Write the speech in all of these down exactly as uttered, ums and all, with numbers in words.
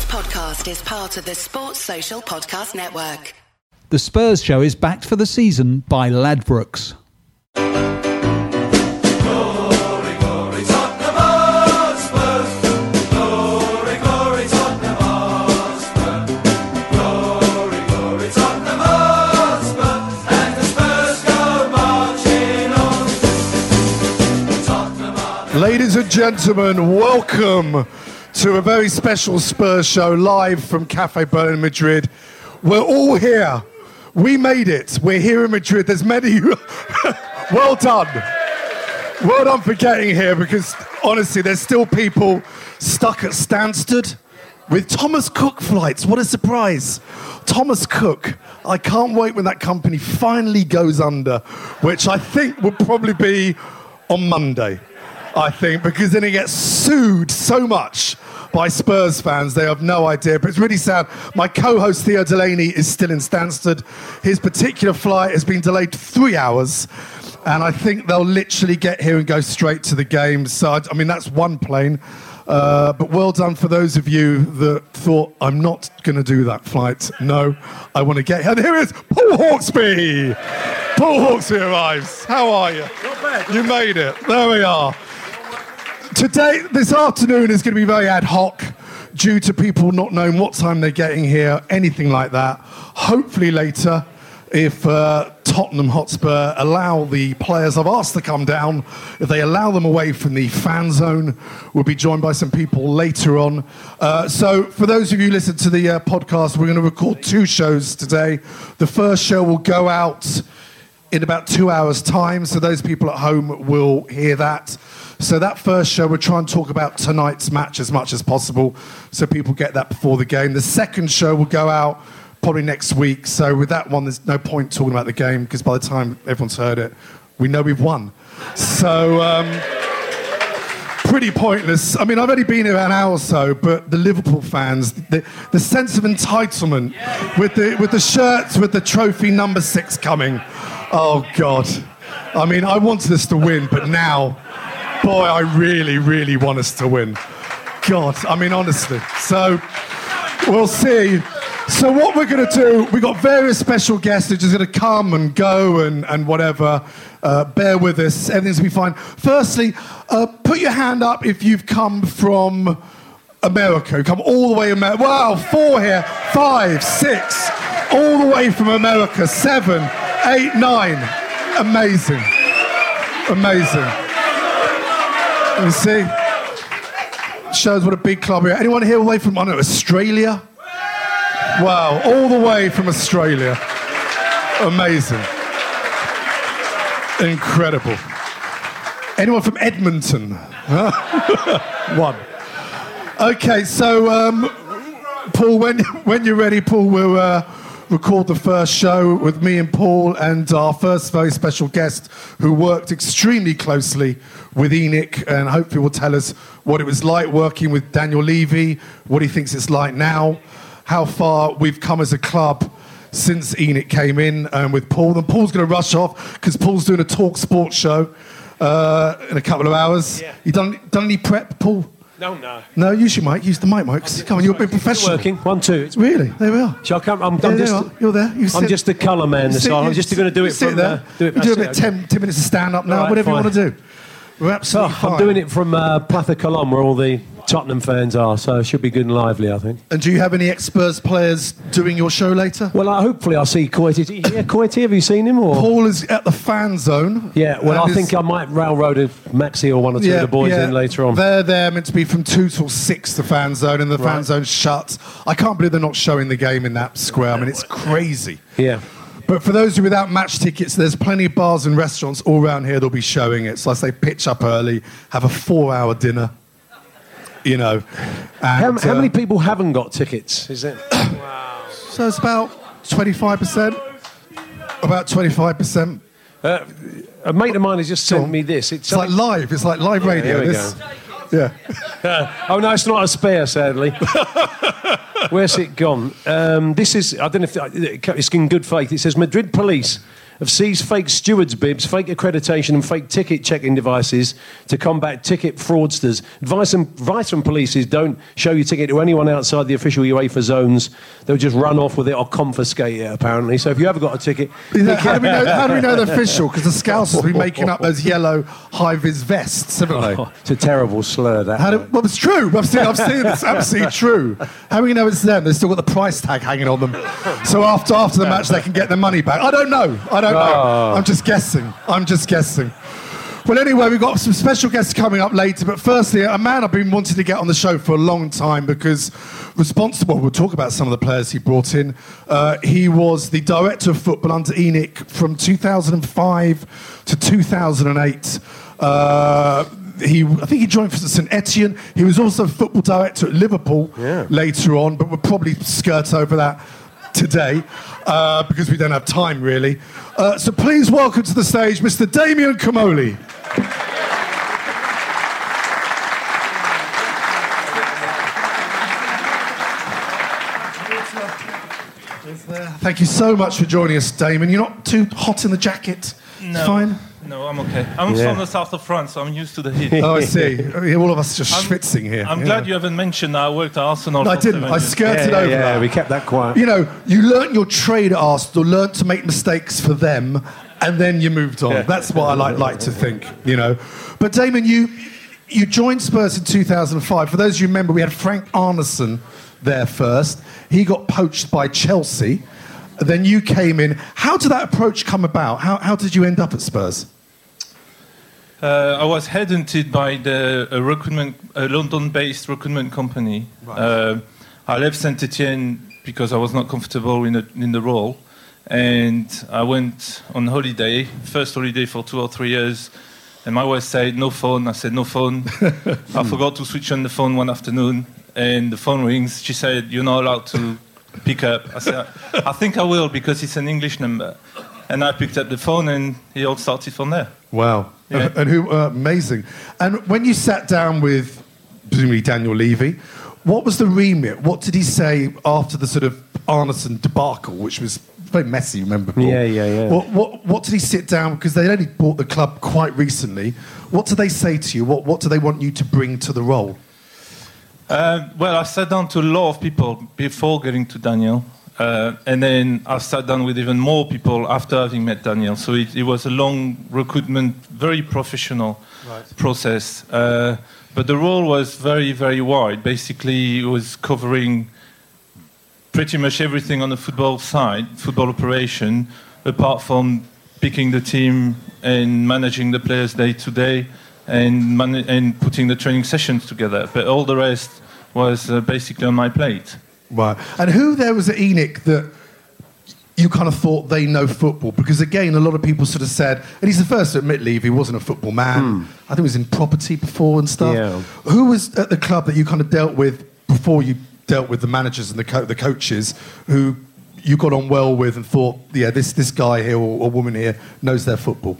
podcast is part of the Sports Social Podcast Network. The Spurs Show is backed for the season by Ladbrokes. Ladies and gentlemen, welcome to a very special Spurs show live from Cafe Berlin, Madrid. We're all here. We made it. We're here in Madrid. There's many. Well done. Well done for getting here, because honestly, there's still people stuck at Stansted with Thomas Cook flights. What a surprise. Thomas Cook. I can't wait when that company finally goes under, which I think will probably be on Monday. I think, because then he gets sued so much by Spurs fans, they have no idea. But it's really sad. My co-host Theo Delaney is still in Stansted. His particular flight has been delayed three hours, and I think they'll literally get here and go straight to the game. So, I, I mean, that's one plane. Uh, but well done for those of you that thought, I'm not going to do that flight. No, I want to get here. And here is Paul Hawksby. Paul Hawksby arrives. How are you? Not bad. You made it. There we are. Today, this afternoon is going to be very ad hoc due to people not knowing what time they're getting here, anything like that. Hopefully later, if uh, Tottenham Hotspur allow the players I've asked to come down, if they allow them away from the fan zone, we'll be joined by some people later on. Uh, so for those of you who listen to the uh, podcast, we're going to record two shows today. The first show will go out in about two hours' time, so those people at home will hear that. So that first show, we'll try and talk about tonight's match as much as possible, so people get that before the game. The second show will go out probably next week. So with that one, there's no point talking about the game, because by the time everyone's heard it, we know we've won. So um, pretty pointless. I mean, I've only been here an hour or so, but the Liverpool fans, the, the sense of entitlement with the with the shirts with the trophy number six coming. Oh God! I mean, I wanted us to win, but now, boy, I really, really want us to win. God, I mean, honestly. So, we'll see. So what we're going to do, we've got various special guests who are just going to come and go and, and whatever. Uh, bear with us. Everything's going to be fine. Firstly, uh, put your hand up if you've come from America. You come all the way from America. Wow, four here. Five, six. All the way from America. Seven, eight, nine. Amazing. Amazing. You see? Shows what a big club we are. Anyone here all the way from, I don't know, Australia? Wow, all the way from Australia. Amazing. Incredible. Anyone from Edmonton? Huh? One. Okay, so, um, Paul, when, when you're ready, Paul, we'll uh, record the first show with me and Paul and our first very special guest who worked extremely closely with ENIC, and hopefully will tell us what it was like working with Daniel Levy, what he thinks it's like now, how far we've come as a club since ENIC came in um, with Paul. And Paul's going to rush off because Paul's doing a Talk Sports show uh, in a couple of hours. Yeah. You done, done any prep, Paul? No, no. No, use your mic. Use the mic, Mike. Come on, you're being professional. Working. One, two. It's really? There we are. Shall I come? I'm, yeah, I'm just. Are. You're there. You I'm just the colour man. This I'm just going to do it sit from there. Uh, do it, we do a bit. it, ten, ten minutes of stand up now. Right, whatever fine. you want to do. We're absolutely oh, fine. I'm doing it from uh, Platha Colombe, where all the Tottenham fans are, so it should be good and lively, I think. And do you have any ex-Spurs players doing your show later? Well, uh, hopefully I'll see Coity. Yeah, Coity, have you seen him? Or? Paul is at the fan zone. Yeah, well, I think I might railroad a Maxi or one or two yeah, of the boys yeah. in later on. They're there meant to be from two till six, the fan zone, and the right. fan zone's shut. I can't believe they're not showing the game in that square. I mean, it's crazy. Yeah. But for those who are without match tickets, there's plenty of bars and restaurants all around here that'll be showing it. So I say pitch up early, have a four-hour dinner, you know. And, how, how uh, many people haven't got tickets? Is it? Wow. So it's about twenty-five percent. About twenty-five percent. Uh, a mate of mine has just sent me this. It's, it's like live. It's like live yeah, radio. Here we this. go. Yeah. Uh, oh, no, it's not a spare, sadly. Where's it gone? Um, this is, I don't know if it's in good faith. It says Madrid police have seized fake stewards' bibs, fake accreditation and fake ticket checking devices to combat ticket fraudsters. Advice, and, advice from police is don't show your ticket to anyone outside the official UEFA zones. They'll just run off with it or confiscate it, apparently. So if you ever got a ticket... That, how, do we know, how do we know the official? Because the Scouts have been making up those yellow high-vis vests, haven't they? Oh, it's a terrible slur, that. How do, well, it's true. I've seen, I've seen it's absolutely true. How do we know it's them? They've still got the price tag hanging on them. So after after the match, they can get their money back. I don't know. I don't know. Oh. I'm just guessing. I'm just guessing. Well, anyway, we've got some special guests coming up later. But firstly, a man I've been wanting to get on the show for a long time because responsible, we'll talk about some of the players he brought in. Uh, he was the director of football under ENIC from two thousand five to two thousand eight. Uh, He, I think he joined for Saint Etienne. He was also football director at Liverpool yeah. later on, but we'll probably skirt over that today uh, because we don't have time, really. Uh, so please welcome to the stage Mister Damien Comolli. Thank you so much for joining us, Damien. You're not too hot in the jacket? No. It's fine? No, I'm okay. I'm Yeah. from the south of France, so I'm used to the heat. Oh, I see. All of us just I'm- schwitzing here. I'm Yeah. glad you haven't mentioned that I worked at Arsenal. No, I for didn't. seven I years. skirted Yeah, over yeah, that. we kept that quiet. You know, you learnt your trade at Arsenal, learnt to make mistakes for them, and then you moved on. Yeah. That's what I like, like to think, you know. But Damon, you you joined Spurs in two thousand five. For those of you who remember, we had Frank Arneson there first. He got poached by Chelsea. Then you came in. How did that approach come about? How, how did you end up at Spurs? Uh, I was headhunted by the a recruitment, a London-based recruitment company. Right. Uh, I left Saint Etienne because I was not comfortable in the, in the role, and I went on holiday, first holiday for two or three years. And my wife said, no phone. I said, no phone. I forgot to switch on the phone one afternoon, and the phone rings. She said, you're not allowed to pick up. I said, I think I will because it's an English number. And I picked up the phone, and it all started from there. Wow. Yeah. And who, uh, amazing. And when you sat down with, presumably, Daniel Levy, what was the remit? What did he say after the sort of Arneson debacle, which was very messy, remember? Paul? Yeah, yeah, yeah. What, what, what did he sit down, because they'd only bought the club quite recently. What did they say to you? What, what do they want you to bring to the role? Uh, well, I sat down to a lot of people before getting to Daniel. Uh, and then I sat down with even more people after having met Daniel. So it, it was a long recruitment, very professional Right. process. Uh, but the role was very, very wide. Basically, it was covering pretty much everything on the football side, football operation, apart from picking the team and managing the players day to day and, man- and putting the training sessions together. But all the rest was uh, basically on my plate. Right. And who there was at ENIC that you kind of thought they know football? Because, again, a lot of people sort of said, and he's the first to admit, Levy, he wasn't a football man. I think he was in property before and stuff. Yeah. Who was at the club that you kind of dealt with before you dealt with the managers and the, co- the coaches who you got on well with and thought, yeah, this, this guy here or, or woman here knows their football?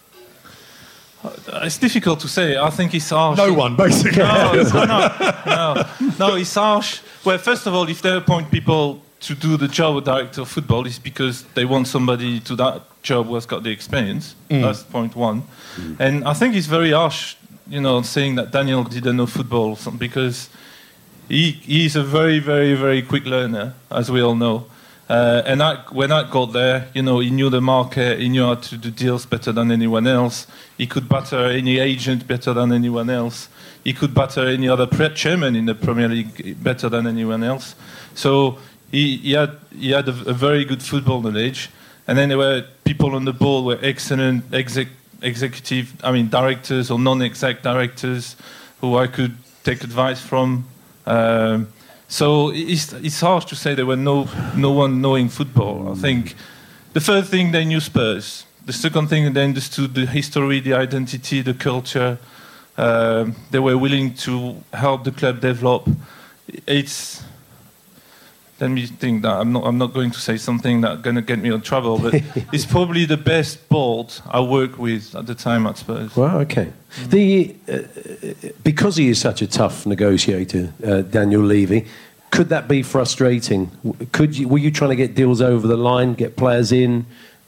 Uh, It's difficult to say. I think it's harsh. No one, basically. No, it's- no, no, no, it's harsh. Well, first of all, if they appoint people to do the job of director of football, it's because they want somebody to that job who has got the experience. That's point one. And I think it's very harsh, you know, saying that Daniel didn't know football, so- because he he's a very, very, very quick learner, as we all know. Uh, and I, when I got there, you know, he knew the market, he knew how to do deals better than anyone else. He could batter any agent better than anyone else. He could batter any other pre- chairman in the Premier League better than anyone else. So he, he had he had a, a very good football knowledge. And then there were people on the board who were excellent exec, executive, I mean, directors or non-exec directors who I could take advice from. Um, So it's, it's hard to say there were no no one knowing football. I think the first thing they knew Spurs. The second thing they understood the history, the identity, the culture. Um, they were willing to help the club develop. It's let me think that I'm not I'm not going to say something that's going to get me in trouble, but it's probably the best board I worked with at the time at Spurs. Well, okay. The uh, because he is such a tough negotiator, uh, Daniel Levy, could that be frustrating? Could you, were you trying to get deals over the line, get players in,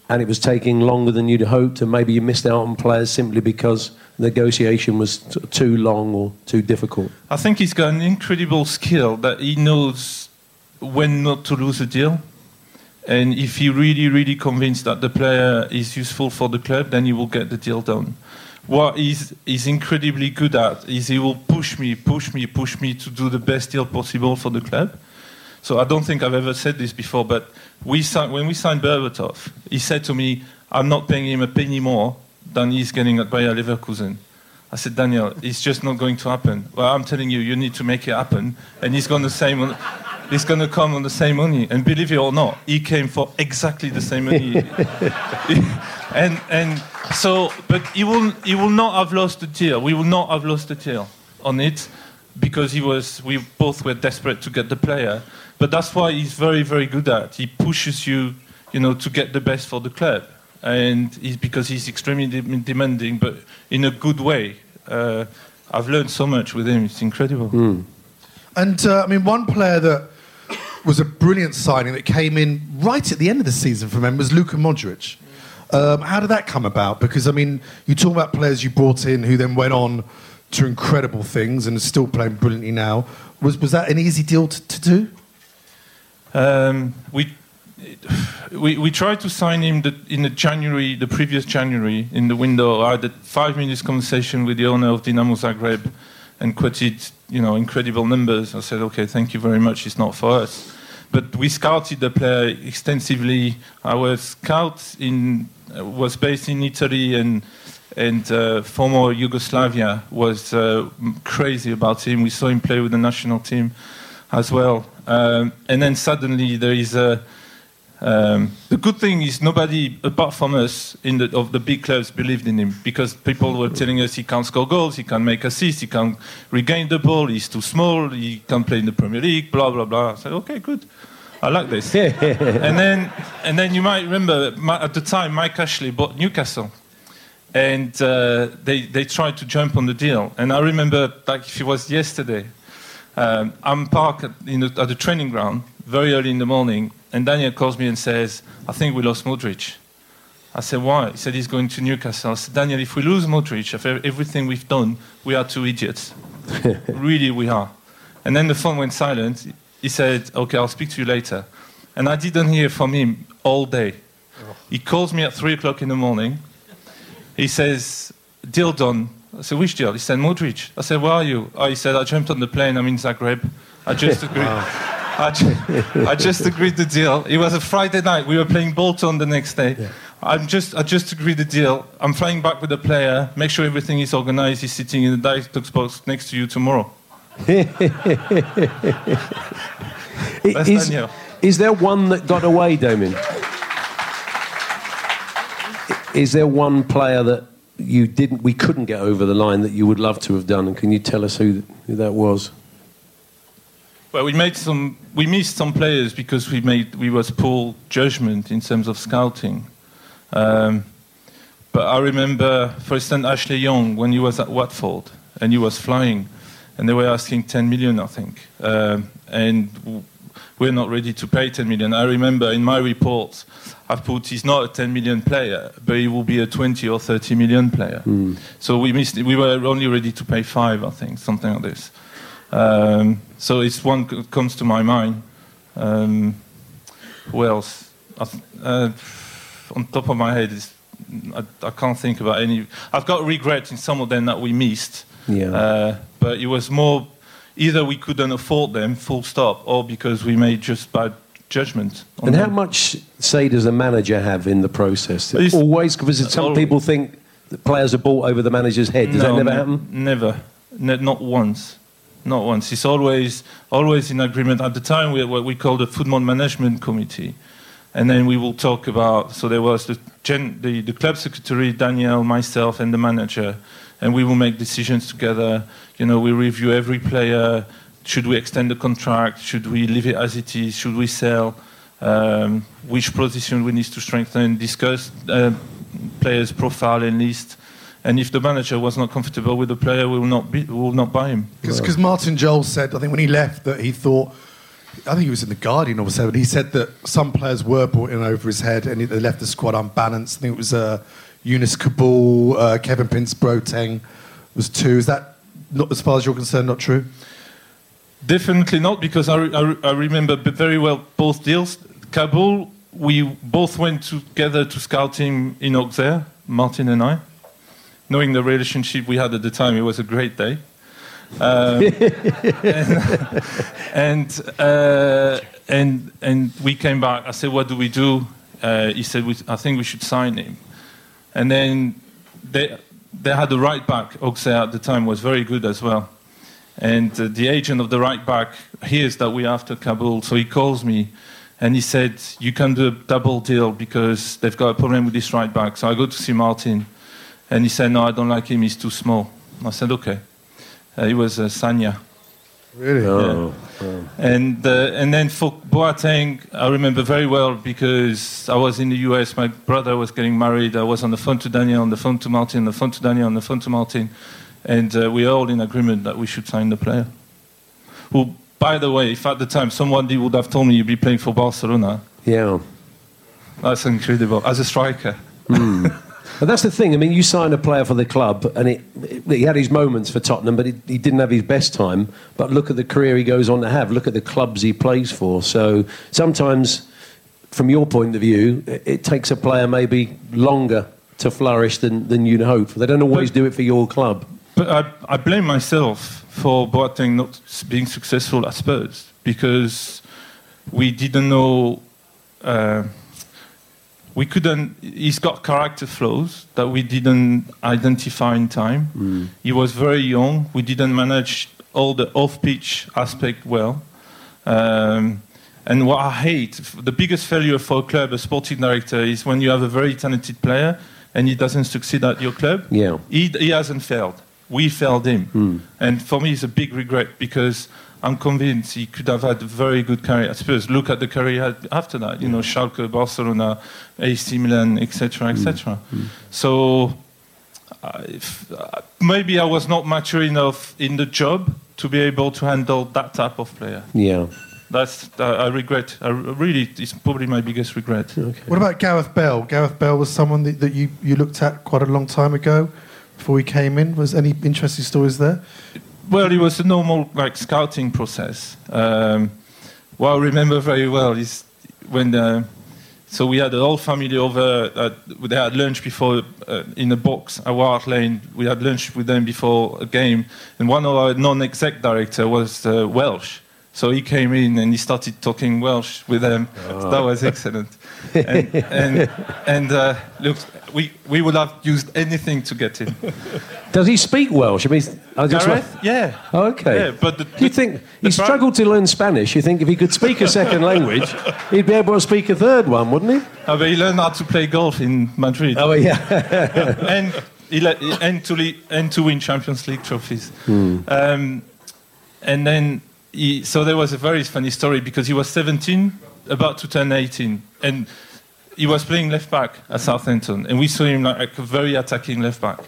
and it was taking longer than you'd hoped, and maybe you missed out on players simply because negotiation was t- too long or too difficult? I think he's got an incredible skill that he knows when not to lose a deal. And if he really, really convinced that the player is useful for the club, then he will get the deal done. What he's, he's incredibly good at is he will push me, push me, push me to do the best deal possible for the club. So I don't think I've ever said this before, but we signed, when we signed Berbatov, he said to me, I'm not paying him a penny more than he's getting at Bayer Leverkusen. I said, Daniel, it's just not going to happen. Well, I'm telling you, you need to make it happen, and he's going to say... He's going to come on the same money, and believe it or not, he came for exactly the same money. and and so, but he will he will not have lost the deal. We will not have lost the deal on it because he was. We both were desperate to get the player, but that's why he's very very good at. He pushes you, you know, to get the best for the club, and he's because he's extremely de- demanding, but in a good way. Uh, I've learned so much with him. It's incredible. Mm. And uh, I mean, one player that was a brilliant signing that came in right at the end of the season for them was Luka Modric. Um, how did that come about? Because, I mean, you talk about players you brought in who then went on to incredible things and are still playing brilliantly now. Was was that an easy deal to, to do? Um, we, we we tried to sign him the, in the January, the previous January, in the window. I had a five minutes conversation with the owner of Dinamo Zagreb and quoted, you know, incredible numbers. I said, okay, thank you very much, it's not for us. But we scouted the player extensively. Our scout in, uh, was based in Italy, and and uh, former Yugoslavia was uh, crazy about him. We saw him play with the national team as well. Um, and then suddenly there is a... Um, the good thing is nobody, apart from us, in the, of the big clubs, believed in him because people were telling us he can't score goals, he can't make assists, he can't regain the ball, he's too small, he can't play in the Premier League, blah blah blah. I said, okay, good, I like this. and then, and then you might remember my, at the time Mike Ashley bought Newcastle, and uh, they they tried to jump on the deal. And I remember, like if it was yesterday, um, I'm parked at, you know, at the training ground very early in the morning. And Daniel calls me and says, I think we lost Modric. I said, why? He said, he's going to Newcastle. I said, Daniel, if we lose Modric, after everything we've done, we are two idiots. Really, we are. And then the phone went silent. He said, okay, I'll speak to you later. And I didn't hear from him all day. He calls me at three o'clock in the morning. He says, deal done. I said, which deal? He said, Modric. I said, where are you? Oh, he said, I jumped on the plane. I'm in Zagreb. I just agreed. Wow. I, just, I just agreed the deal. It was a Friday night. We were playing Bolton the next day. Yeah. I'm just, I just agreed the deal. I'm flying back with the player. Make sure everything is organised. He's sitting in the director's box next to you tomorrow. That's is, Daniel. Is there one that got away, Damien? Is there one player that you didn't, we couldn't get over the line that you would love to have done? And can you tell us who, who that was? Well, we made some. We missed some players because we made we was poor judgment in terms of scouting. Um, but I remember, for instance, Ashley Young when he was at Watford and he was flying, and they were asking ten million, I think, um, and we're not ready to pay ten million. I remember in my reports, I've put he's not a ten million player, but he will be a twenty or thirty million player. Mm. So we missed. We were only ready to pay five, I think, something like this. Um, so it's one c- comes to my mind. Um, who else? I th- uh, on top of my head, is, I, I can't think about any. I've got regret in some of them that we missed. Yeah. Uh, but it was more either we couldn't afford them, full stop, or because we made just bad judgment. And them. how much say does a manager have in the process? It's always, because some always. people think that players are bought over the manager's head. Does no, that never ne- happen? Never. Ne- not once. Not once. It's always always in agreement. At the time, we had what we called the Football Management Committee. And then we will talk about, so there was the, gen, the, the club secretary, Daniel, myself, and the manager. And we will make decisions together. You know, we review every player. Should we extend the contract? Should we leave it as it is? Should we sell? Um, which position we need to strengthen? Discuss uh, players' profile and list. And if the manager was not comfortable with the player, we will not be, we will not buy him. Because Martin Jol said, I think when he left, that he thought I think he was in the Guardian or so, and he said that some players were brought in over his head, and they left the squad unbalanced. I think it was uh, Yunus Kabul, uh, Kevin Prince-Boateng was two. Is that, not as far as you're concerned, not true? Definitely not, because I, re- I, re- I remember very well both deals. Kabul, we both went together to scout him in Auxerre, Martin and I. Knowing the relationship we had at the time, it was a great day. Um, and and, uh, and and we came back. I said, "What do we do?" Uh, he said, we, "I think we should sign him." And then they they had a right back. Auxerre at the time was very good as well. And uh, the agent of the right back hears that we're after Kabul, so he calls me, and he said, "You can do a double deal because they've got a problem with this right back." So I go to see Martin, and he said, "No, I don't like him. He's too small." I said, "Okay." Uh, he was uh, Sanya. Really? Oh, Yeah. oh. And uh, and then for Boateng, I remember very well because I was in the U S. My brother was getting married. I was on the phone to Daniel, on the phone to Martin, on the phone to Daniel, on the phone to Martin, and uh, we were all in agreement that we should sign the player. Who, by the way, if at the time somebody would have told me you'd be playing for Barcelona, Yeah. that's incredible. As a striker. Mm. But that's the thing. I mean, you sign a player for the club, and it, it, he had his moments for Tottenham, but he, he didn't have his best time. But look at the career he goes on to have. Look at the clubs he plays for. So sometimes, from your point of view, it, it takes a player maybe longer to flourish than, than you'd hope. They don't always But- do it for your club. But I, I blame myself for Boateng not being successful at Spurs because we didn't know. Uh, we couldn't. He's got character flaws that we didn't identify in time. Mm. He was very young. We didn't manage all the off-pitch aspect well. Um, and what I hate, the biggest failure for a club, a sporting director, is when you have a very talented player and he doesn't succeed at your club. Yeah. He, he hasn't failed. We failed him. Mm. And for me, it's a big regret because I'm convinced he could have had a very good career at Spurs. Look at the career he had after that. You know, Schalke, Barcelona, A C Milan, et cetera, et cetera. Mm. So uh, if, uh, maybe I was not mature enough in the job to be able to handle that type of player. Yeah. That's uh, I regret. I really, it's probably my biggest regret. Okay. What about Gareth Bale? Gareth Bale was someone that, that you, you looked at quite a long time ago before he came in. Was any interesting stories there? Well, it was a normal like scouting process. Um, what I remember very well is when uh, so we had the whole family over. Uh, they had lunch before uh, in a box at Hart Lane. We had lunch with them before a game, and one of our non-exec director was uh, Welsh. So he came in and he started talking Welsh with them. Oh. So that was excellent. and and, and uh, look, we we would have used anything to get him. Does he speak Welsh? I mean, I just Gareth? Yeah. Oh, okay. Yeah, but the, Do you the- think the he pri- struggled to learn Spanish? You think if he could speak a second language, he'd be able to speak a third one, wouldn't he? Uh, but he learned how to play golf in Madrid. Oh yeah. and he le- and to le- and to win Champions League trophies. Hmm. Um, and then he, so there was a very funny story because he was seventeen, about to turn eighteen, and he was playing left back at Southampton, and we saw him like a very attacking left back.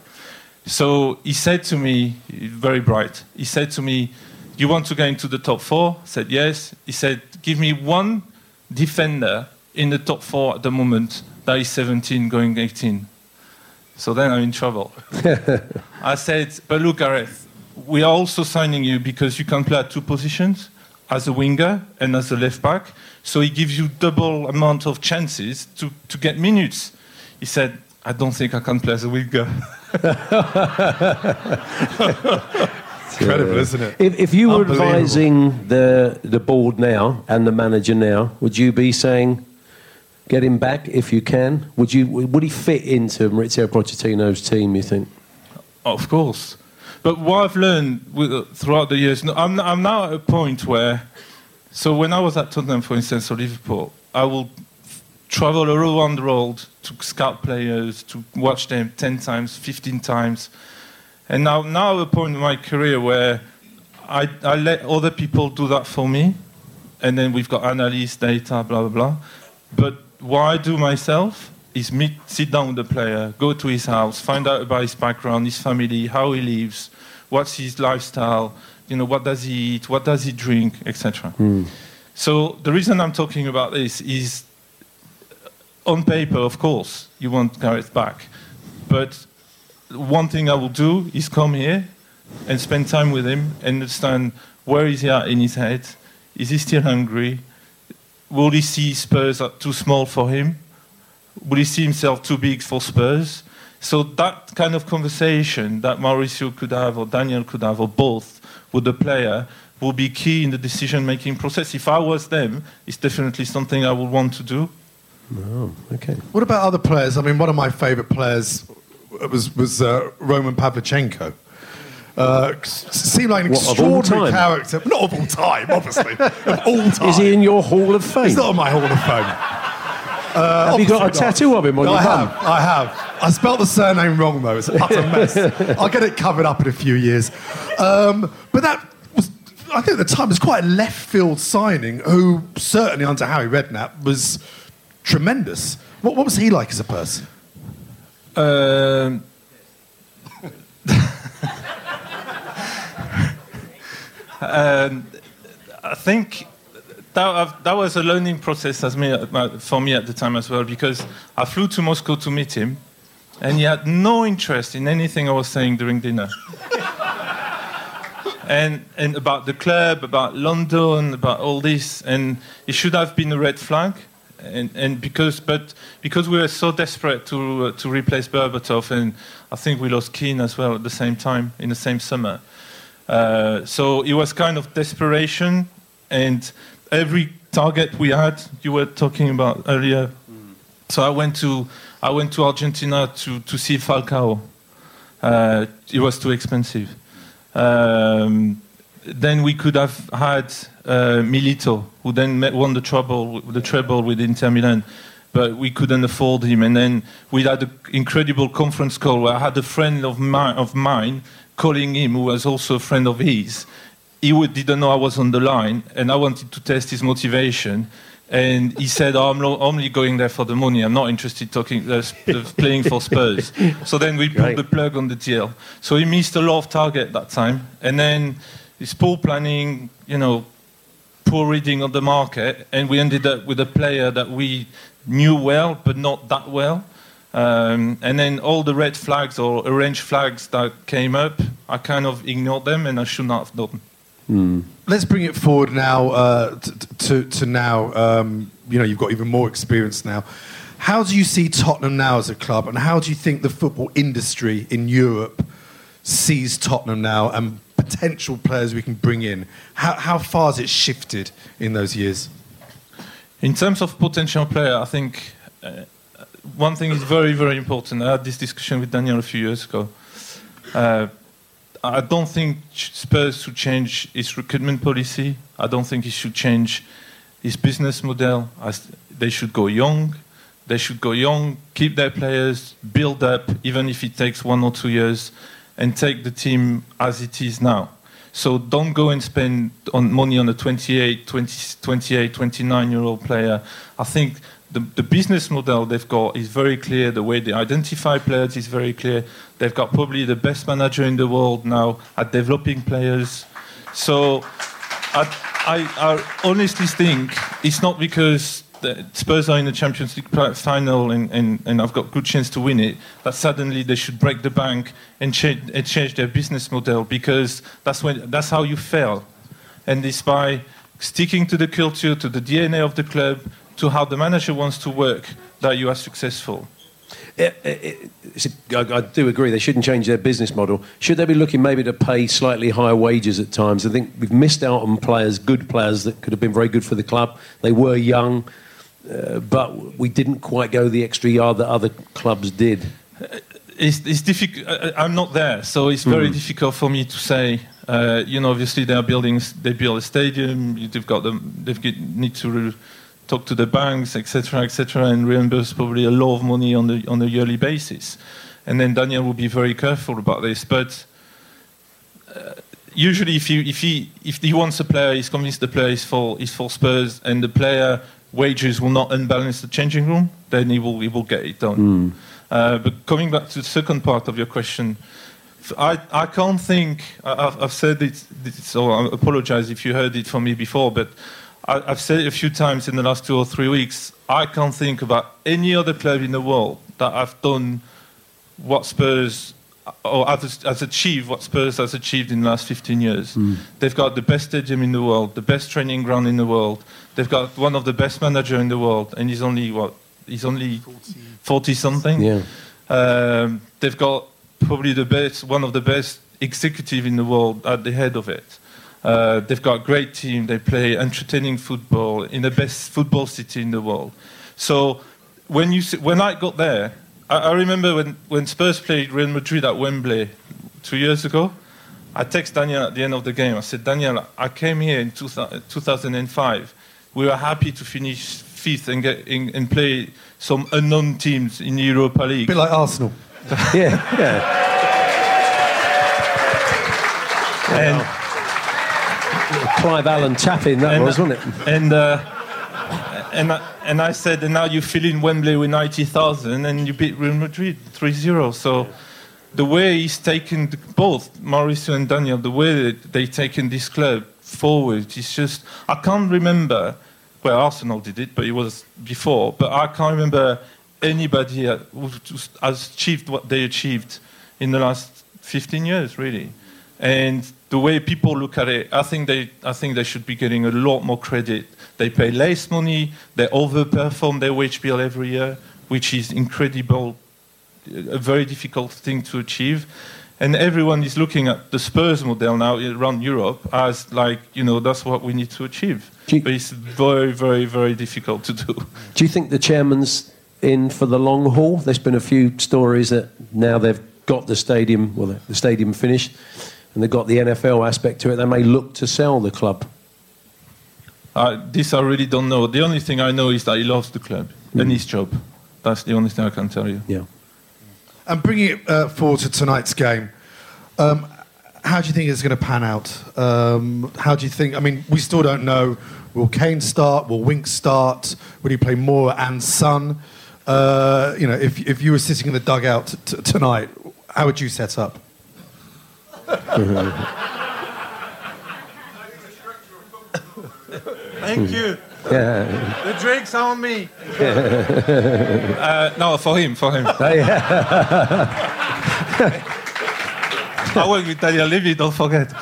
So he said to me, very bright. He said to me, "You want to get into the top four?" I said yes. He said, "Give me one defender in the top four at the moment that is seventeen going eighteen." So then I'm in trouble. I said, "But look, Gareth, we are also signing you because you can play at two positions, as a winger and as a left back. So he gives you double amount of chances to, to get minutes." He said, "I don't think I can play as a winger." Incredible, isn't it? If, if you were Unbelievable. advising the the board now and the manager now, would you be saying, get him back if you can? Would you? Would he fit into Maurizio Pochettino's team, you think? Of course. But what I've learned with, throughout the years, no, I'm, I'm now at a point where, so when I was at Tottenham, for instance, or Liverpool, I will f- travel around the world to scout players, to watch them ten times, fifteen times. And now, now at a point in my career where I, I let other people do that for me, and then we've got analysts, data, blah, blah, blah. But what I do myself is meet, sit down with the player, go to his house, find out about his background, his family, how he lives, what's his lifestyle, you know, what does he eat, what does he drink, et cetera. Mm. So the reason I'm talking about this is, on paper, of course, you want Gareth back. But one thing I will do is come here and spend time with him and understand where is he at in his head. Is he still hungry? Will he see Spurs are too small for him? Will he see himself too big for Spurs? So that kind of conversation that Mauricio could have, or Daniel could have, or both, with the player, will be key in the decision-making process. If I was them, it's definitely something I would want to do. Oh, okay. What about other players? I mean, one of my favourite players was was uh, Roman Pavlyuchenko. Uh, seemed like an What, of all extraordinary time? character. Not of all time, obviously. Of all time. Is he in your Hall of Fame? He's not in my Hall of Fame. Uh, Have you got a obviously not. tattoo of him on No, your I bum? have. I have. I spelt the surname wrong, though. It's an utter mess. I'll get it covered up in a few years. Um, but that was, I think at the time, it was quite a left-field signing who, certainly under Harry Redknapp, was tremendous. What, what was he like as a person? Um, um, I think that, that was a learning process as me, for me at the time as well, because I flew to Moscow to meet him, and he had no interest in anything I was saying during dinner. and and about the club, about London, about all this, and it should have been a red flag. And, and because, but because we were so desperate to uh, to replace Berbatov, and I think we lost Keane as well at the same time in the same summer. Uh, so it was kind of desperation, and every target we had, you were talking about earlier. Mm. So I went to I went to Argentina to to see Falcao. Uh, it was too expensive. Um, then we could have had uh, Milito, who then met, won the treble, the treble with Inter Milan, but we couldn't afford him. And then we had an incredible conference call where I had a friend of, my, of mine calling him, who was also a friend of his. He would, didn't know I was on the line, and I wanted to test his motivation. And he said, oh, I'm lo- only going there for the money. I'm not interested talking uh, sp- playing for Spurs. So then we pulled Right. the plug on the deal. So he missed a lot of target that time. And then his poor planning, you know, poor reading of the market, and we ended up with a player that we knew well, but not that well. Um, and then all the red flags or orange flags that came up, I kind of ignored them, and I should not have done. Mm. Let's bring it forward now uh, to, to, to now. Um, you know, you've got even more experience now. How do you see Tottenham now as a club, and how do you think the football industry in Europe sees Tottenham now, and potential players we can bring in? How, how far has it shifted in those years? In terms of potential player, I think uh, one thing is very, very important. I had this discussion with Daniel a few years ago. Uh, I don't think Spurs should change its recruitment policy. I don't think it should change its business model. They should go young. They should go young, keep their players, build up, even if it takes one or two years, and take the team as it is now. So don't go and spend on money on a twenty-eight, twenty, twenty-eight, twenty-nine-year-old player. I think the, the business model they've got is very clear. The way they identify players is very clear. They've got probably the best manager in the world now at developing players. So I, I, I honestly think it's not because the Spurs are in the Champions League final and, and, and I've got good chance to win it, that suddenly they should break the bank and change, and change their business model, because that's when that's how you fail. And it's by sticking to the culture, to the D N A of the club, to how the manager wants to work, that you are successful. It, it, it's a, I, I do agree they shouldn't change their business model. Should they be looking maybe to pay slightly higher wages at times? I think we've missed out on players, good players that could have been very good for the club. They were young. Uh, but we didn't quite go the extra yard that other clubs did. Uh, it's, it's difficult. I'm not there, so it's very mm. difficult for me to say. Uh, you know, obviously they are building. They build a stadium. They've got them. They need to re- talk to the banks, et cetera, et cetera, and reimburse probably a lot of money on the on a yearly basis. And then Daniel will be very careful about this. But uh, usually, if you if he if he wants a player, he's convinced the player is for is for Spurs, and the player wages will not unbalance the changing room, then he will he will get it done. Mm. Uh, but coming back to the second part of your question, I I can't think. I've, I've said it, so I apologise if you heard it from me before, but I, I've said it a few times in the last two or three weeks, I can't think about any other club in the world that have done what Spurs, or has, has achieved what Spurs has achieved in the last fifteen years. Mm. They've got the best stadium in the world, the best training ground in the world. They've got one of the best managers in the world, and he's only, what, he's only forty-something? Yeah. Um, they've got probably the best, one of the best executive in the world at the head of it. Uh, they've got a great team. They play entertaining football in the best football city in the world. So when you when I got there, I, I remember when, when Spurs played Real Madrid at Wembley two years ago. I texted Daniel at the end of the game. I said, Daniel, I came here in two thousand five. We were happy to finish fifth and get in, and play some unknown teams in the Europa League. A bit like Arsenal. yeah, yeah. And Clive Allen tapping that and, was, wasn't it? And uh, and I, and I said, and now you fill in Wembley with ninety thousand, and you beat Real Madrid three zero. So the way he's taken the, both Mauricio and Daniel, the way that they've taken this club forward, it's just I can't remember. Well, Arsenal did it, but it was before. But I can't remember anybody who has achieved what they achieved in the last fifteen years, really. And the way people look at it, I think they, I think they should be getting a lot more credit. They pay less money, they overperform their wage bill every year, which is incredible, a very difficult thing to achieve. And everyone is looking at the Spurs model now around Europe as like, you know, that's what we need to achieve. You, but it's very, very, very difficult to do. Do you think the chairman's in for the long haul? There's been a few stories that now they've got the stadium, well, the stadium finished, and they've got the N F L aspect to it. They may look to sell the club. Uh, this I really don't know. The only thing I know is that he loves the club mm. and his job. That's the only thing I can tell you. Yeah. And bringing it uh, forward to tonight's game, um, how do you think it's going to pan out? Um, how do you think? I mean, we still don't know. Will Kane start? Will Winks start? Will he play Moore and Son? Uh, you know, if if you were sitting in the dugout t- tonight, how would you set up? Thank you. Yeah. The drinks are on me. uh, no, for him, for him. Oh, yeah. I work with Daniel Levy, don't forget.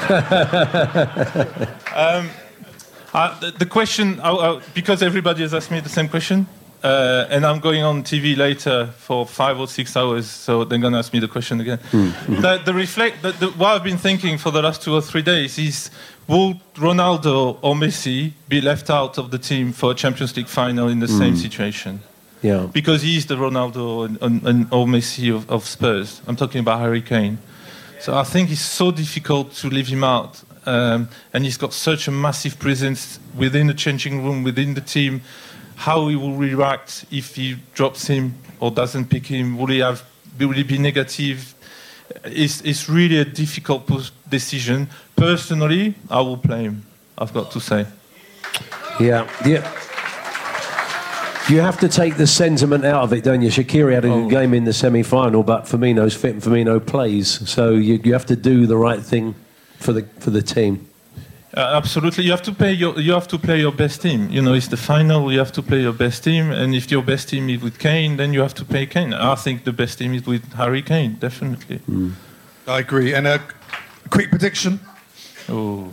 um, uh, the, the question, uh, uh, because everybody has asked me the same question, uh, and I'm going on T V later for five or six hours, so they're going to ask me the question again. Mm-hmm. The, the reflect, the, the, what I've been thinking for the last two or three days is, will Ronaldo or Messi be left out of the team for a Champions League final in the mm. same situation? Yeah. Because he's the Ronaldo and, and, and or Messi of, of Spurs. I'm talking about Harry Kane. So I think it's so difficult to leave him out. Um, and he's got such a massive presence within the changing room, within the team. How he will react if he drops him or doesn't pick him? Will he have? Will he be negative? It's, it's really a difficult decision. Personally, I will play him, I've got to say. Yeah, yeah. You have to take the sentiment out of it, don't you? Shaqiri had a oh. game in the semi-final, but Firmino's fit and Firmino plays. So you, you have to do the right thing for the for the team. Uh, absolutely, you have to play your you have to play your best team. You know, it's the final. You have to play your best team, and if your best team is with Kane, then you have to play Kane. I think the best team is with Harry Kane, definitely. Mm. I agree. And a quick prediction. Oh.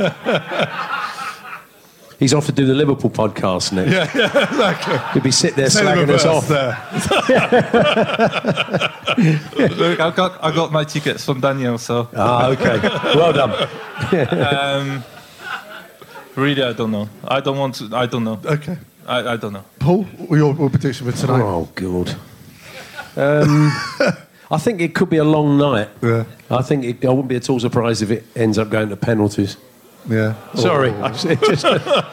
He's off to do the Liverpool podcast next. Yeah, yeah, exactly. He'll be sitting there slagging us off. There. Look, I got I got my tickets from Daniel, so. Ah, okay. Well done. um, really, I don't know. I don't want to. I don't know. Okay. I, I don't know. Paul, your, your prediction for tonight? Oh God. Um, I think it could be a long night. Yeah. I think it, I wouldn't be at all surprised if it ends up going to penalties. Yeah. Sorry. Oh. I just,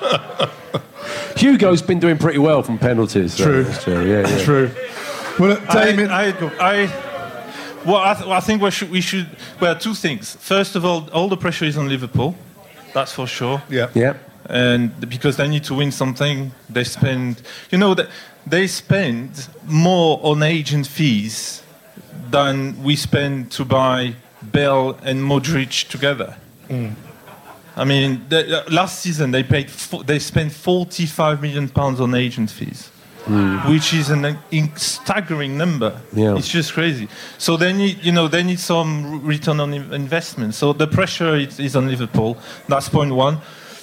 Hugo's been doing pretty well from penalties. True. So true. Yeah, yeah. True. Well, uh, Damien, I, I, I, well, I, th- well, I think we should, we should. Well, two things. First of all, all the pressure is on Liverpool. That's for sure. Yeah. Yeah. And because they need to win something, they spend. You know, they spend more on agent fees than we spend to buy Bale and Modric together. Mm. I mean, the, uh, last season they paid, fo- they spent forty-five million pounds on agent fees, mm. which is an in- staggering number. Yeah. It's just crazy. So they need, you know, they need some return on investment. So the pressure is, is on Liverpool. That's point one.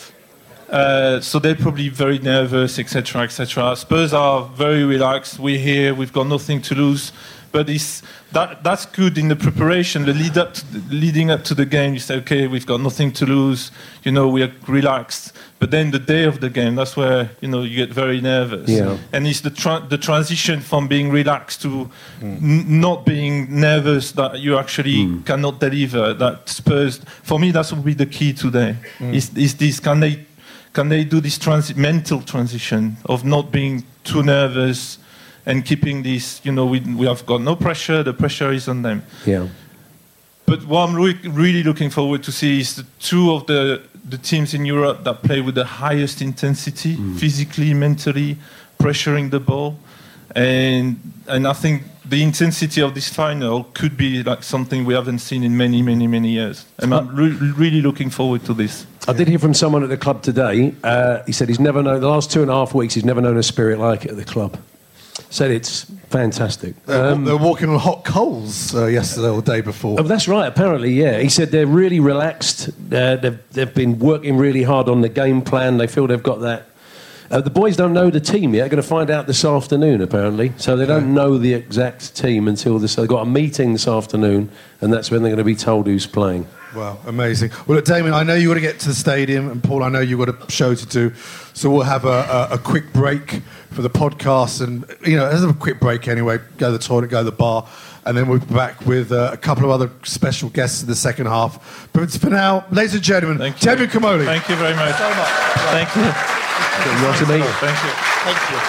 Uh, so they're probably very nervous, et cetera, et cetera. Spurs are very relaxed. We're here. We've got nothing to lose. But it's, that, that's good in the preparation, the lead up, to the, leading up to the game. You say, okay, we've got nothing to lose. You know, we are relaxed. But then the day of the game, that's where you know you get very nervous. Yeah. And it's the tra- the transition from being relaxed to mm. n- not being nervous that you actually mm. cannot deliver. That Spurs, for me, that's will be the key today. Mm. Is, is this can they can they do this transi- mental transition of not being too nervous and keeping this, you know, we we have got no pressure, the pressure is on them. Yeah. But what I'm re- really looking forward to see is the two of the, the teams in Europe that play with the highest intensity, mm. physically, mentally, pressuring the ball. And and I think the intensity of this final could be like something we haven't seen in many, many, many years. And I'm re- really looking forward to this. I did hear from someone at the club today. Uh, he said he's never known, the last two and a half weeks, he's never known a spirit like it at the club. Said it's fantastic. They're, Um, they're walking on hot coals uh, yesterday or the day before. Oh, that's right, apparently, yeah. He said they're really relaxed. Uh, they've, they've been working really hard on the game plan. They feel they've got that. Uh, the boys don't know the team yet. They're going to find out this afternoon, apparently. So they don't know the exact team until this. They've got a meeting this afternoon, and that's when they're going to be told who's playing. Wow, amazing. Well, look, Damien, I know you've got to get to the stadium, and Paul, I know you've got a show to do, so we'll have a, a, a quick break for the podcast, and, you know, let's have a quick break anyway, go to the toilet, go to the bar, and then we'll be back with uh, a couple of other special guests in the second half. But for now, ladies and gentlemen, Thank you. Damien Comolli. Thank you very much. So much. Thank you. Nice to meet you. Thank you. Thank you.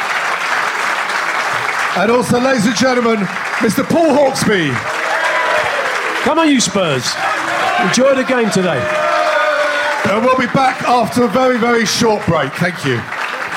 And also, ladies and gentlemen, Mister Paul Hawksbee. Come on, you Spurs. Enjoy the game today. And we'll be back after a very, very short break. Thank you.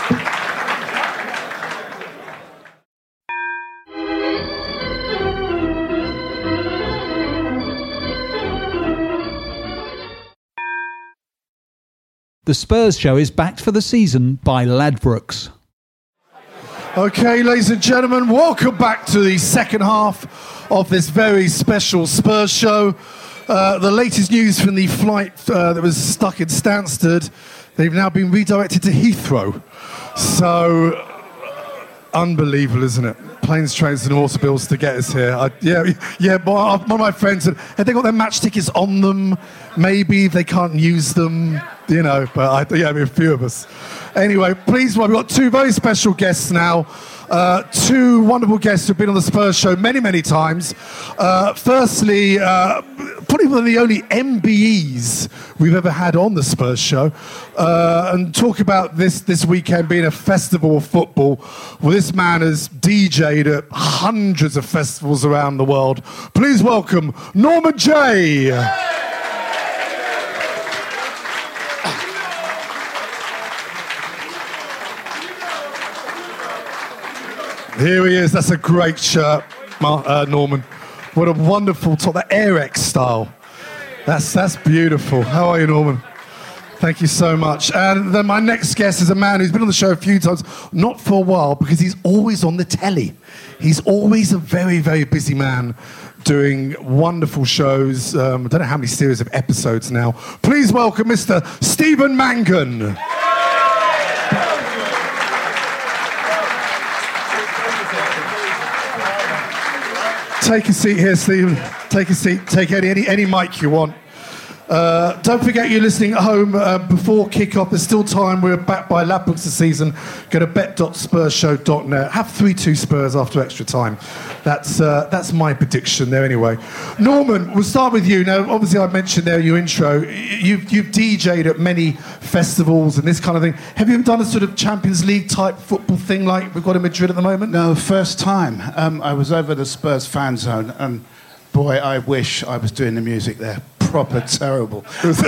The Spurs Show is backed for the season by Ladbrokes. Okay, ladies and gentlemen, welcome back to the second half of this very special Spurs Show. Uh, the latest news from the flight uh, that was stuck in Stansted, they've now been redirected to Heathrow. So, uh, unbelievable, isn't it? Planes, trains and automobiles to get us here. I, yeah, yeah. One of my friends said, have they got their match tickets on them? Maybe they can't use them, you know, but I, yeah, I mean, a few of us. Anyway, please, well, we've got two very special guests now. Uh, two wonderful guests who've been on the Spurs Show many, many times. Uh, firstly, uh, probably one of the only M B Es we've ever had on the Spurs Show, uh, and talk about this this weekend being a festival of football. Well, this man has D J'd at hundreds of festivals around the world. Please welcome Norman Jay. Here he is. That's a great shirt, uh, Norman. What a wonderful top, the Air-X style. That's that's beautiful. How are you, Norman? Thank you so much. And then my next guest is a man who's been on the show a few times, not for a while, because he's always on the telly. He's always a very, very busy man doing wonderful shows. Um, I don't know how many series of episodes now. Please welcome Mister Stephen Mangan. Take a seat here, Stephen. Take a seat. Take any any, any mic you want. Uh, don't forget you're listening at home uh, before kick-off. There's still time. We're backed by Ladbrokes this season. Go to bet dot spurs show dot net. Have three two Spurs after extra time. That's uh, that's my prediction there anyway. Norman, we'll start with you. Now, obviously I mentioned there in your intro, you've, you've D J'd at many festivals and this kind of thing. Have you ever done a sort of Champions League type football thing like we've got in Madrid at the moment? No, first time. Um, I was over the Spurs fan zone and boy, I wish I was doing the music there. Proper terrible. But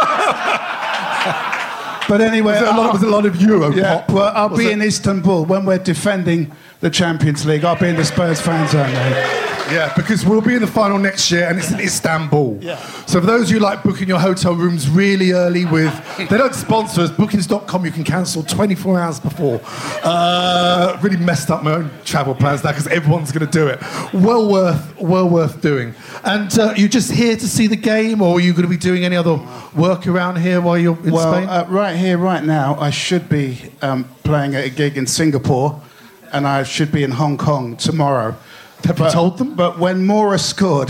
anyway, was it a lot, was it a lot of Euro yeah, pop? well, I'll was be it? in Istanbul when we're defending the Champions League. I'll be in the Spurs fan zone. Then. Yeah, because we'll be in the final next year, and it's in Istanbul. Yeah. So for those of you like booking your hotel rooms really early with, they don't sponsor us, bookings dot com, you can cancel twenty-four hours before. Uh, really messed up my own travel plans now because everyone's going to do it. Well worth, well worth doing. And uh, you just here to see the game, or are you going to be doing any other work around here while you're in Well, Spain? uh, right here, right now, I should be um, playing at a gig in Singapore, and I should be in Hong Kong tomorrow. Have you told them? But when Mora scored,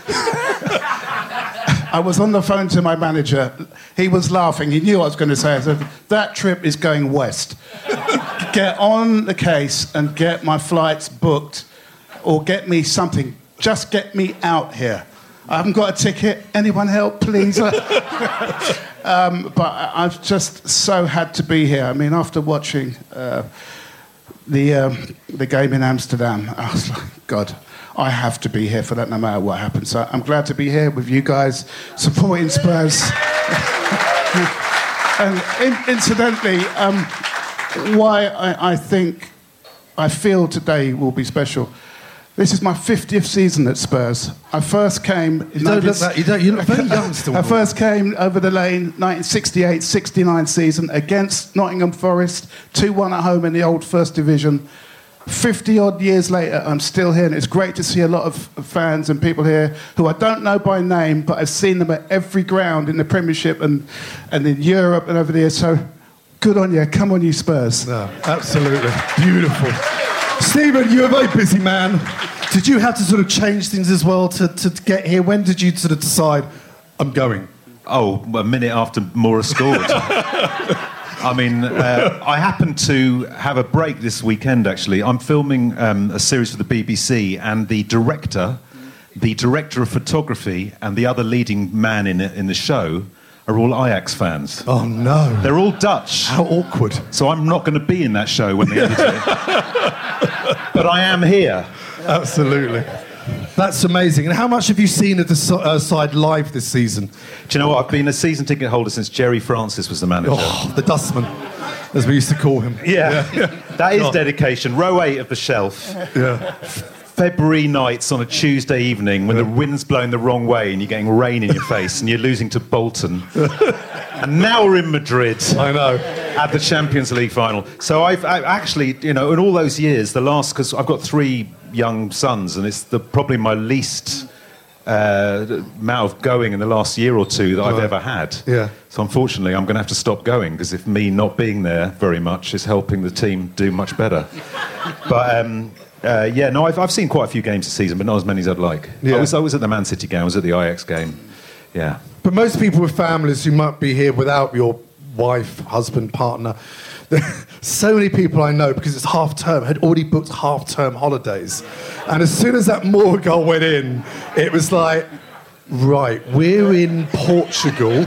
I was on the phone to my manager. He was laughing. He knew what I was going to say. I said, that trip is going west. Get on the case and get my flights booked, or get me something. Just get me out here. I haven't got a ticket. Anyone help, please? um, but I've just so had to be here. I mean, after watching... Uh, The um, the game in Amsterdam, I was like, God, I have to be here for that no matter what happens. So I'm glad to be here with you guys, supporting Spurs. And in, incidentally, um, why I, I think I feel today will be special. This is my fiftieth season at Spurs. I first came... You don't look that... You don't, you look very young still. I first came over the lane, nineteen sixty-eight sixty-nine season, against Nottingham Forest, two one at home in the old First Division. fifty-odd years later, I'm still here, and it's great to see a lot of fans and people here who I don't know by name, but I've seen them at every ground in the Premiership and, and in Europe and over there. So, good on you. Come on, you Spurs. No, absolutely. Beautiful. Stephen, you're a very busy man. Did you have to sort of change things as well to, to get here? When did you sort of decide, I'm going? Oh, a minute after Mora scored. I mean, uh, I happened to have a break this weekend, actually. I'm filming um, a series for the B B C, and the director, the director of photography, and the other leading man in it, in the show are all Ajax fans. Oh, no. They're all Dutch. How awkward. So I'm not going to be in that show when they edit it. But I am here. Absolutely. That's amazing. And how much have you seen of the so- uh, side live this season? Do you know what? I've been a season ticket holder since Jerry Francis was the manager. Oh, the dustman, as we used to call him. Yeah, yeah. That is God. dedication. Row eight of the shelf. Yeah. February nights on a Tuesday evening when the wind's blowing the wrong way and you're getting rain in your face and you're losing to Bolton. And now we're in Madrid. I know. At the Champions League final. So I've I actually, you know, in all those years, the last, because I've got three young sons and it's the, probably my least uh, amount of going in the last year or two that I've Right. ever had. Yeah. So unfortunately, I'm going to have to stop going because if me not being there very much is helping the team do much better. But um, uh, yeah, no, I've, I've seen quite a few games this season, but not as many as I'd like. Yeah. I was I was at the Man City game, I was at the Ajax game. Yeah. But most people with families who might be here without your wife, husband, partner, so many people I know, because it's half term, had already booked half term holidays. And as soon as that Moore goal went in, it was like, right, we're in Portugal.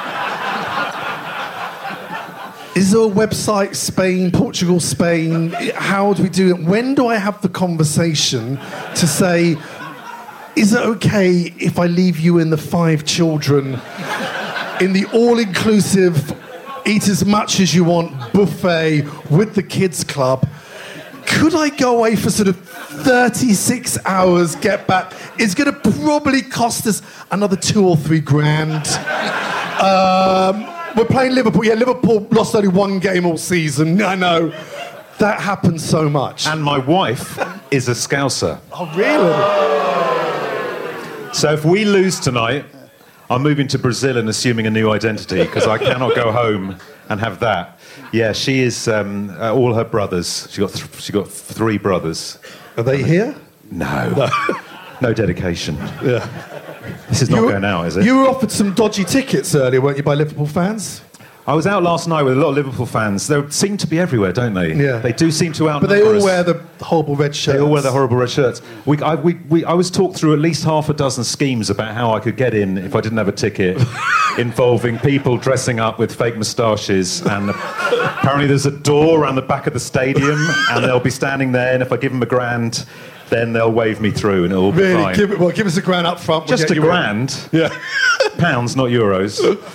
Is there a website, Spain, Portugal, Spain? How do we do it? When do I have the conversation to say, is it okay if I leave you and the five children in the all-inclusive, eat as much as you want buffet with the kids club? Could I go away for sort of thirty-six hours, get back? It's going to probably cost us another two or three grand. Um, we're playing Liverpool. Yeah, Liverpool lost only one game all season. I know. That happens so much. And my wife is a Scouser. Oh, really? So if we lose tonight, I'm moving to Brazil and assuming a new identity because I cannot go home and have that. Yeah, she is. Um, uh, all her brothers. She got. Th- she got three brothers. Are they here? No. No, no dedication. Yeah. This is not You were- going out, is it? You were offered some dodgy tickets earlier, weren't you, by Liverpool fans? I was out last night with a lot of Liverpool fans. They seem to be everywhere, don't they? Yeah. They do seem to But outnumber they all us. wear the horrible red shirts. They all wear the horrible red shirts. We, I, we, we, I was talked through at least half a dozen schemes about how I could get in if I didn't have a ticket, involving people dressing up with fake moustaches. And apparently there's a door around the back of the stadium, and they'll be standing there, and if I give them a grand, then they'll wave me through, and it'll be Really? fine. Give, it, well, give us a grand up front. we'll Just get a you in. grand. Yeah. Pounds, not euros.